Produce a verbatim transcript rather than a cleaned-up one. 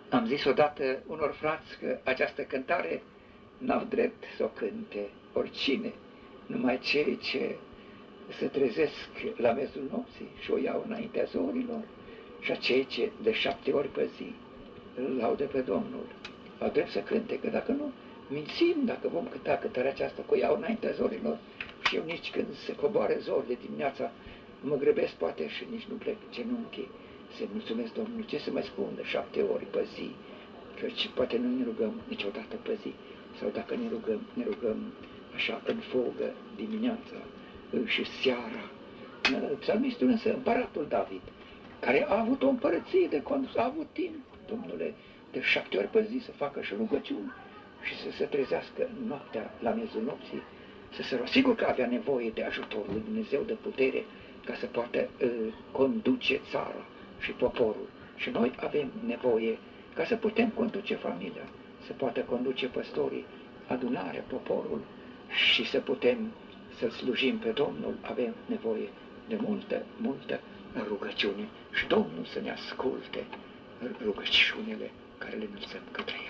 Am zis odată unor frați că această cântare n-au drept să o cânte oricine, numai cei ce se trezesc la mezul nopții și o iau înaintea zorilor, și acei ce de șapte ori pe zi îl laudă pe Domnul. Au drept să cânte, că dacă nu, mințim dacă vom cânta cântarea aceasta, că o iau înaintea zorilor și eu nici când se coboare zorile dimineața mă grăbesc poate și nici nu plec genunchii să-i mulțumesc Domnului. Ce să mai spun de șapte ori pe zi? Căci poate nu ne rugăm niciodată pe zi, sau dacă ne rugăm, ne rugăm așa în fogă dimineața și seara. Psalmistul însă, împăratul David, care a avut o împărăție de condus, a avut timp, Domnule, de șapte ori pe zi să facă și rugăciuni și să se trezească noaptea la miezul nopții, să se rog. Sigur că avea nevoie de ajutorul lui Dumnezeu, de putere, ca să poată uh, conduce țara și poporul. Și noi avem nevoie ca să putem conduce familia, să poată conduce păstorii, adunarea, poporul și să putem să slujim pe Domnul, avem nevoie de multă, multă rugăciune și Domnul să ne asculte rugăciunile care le înălțăm către El.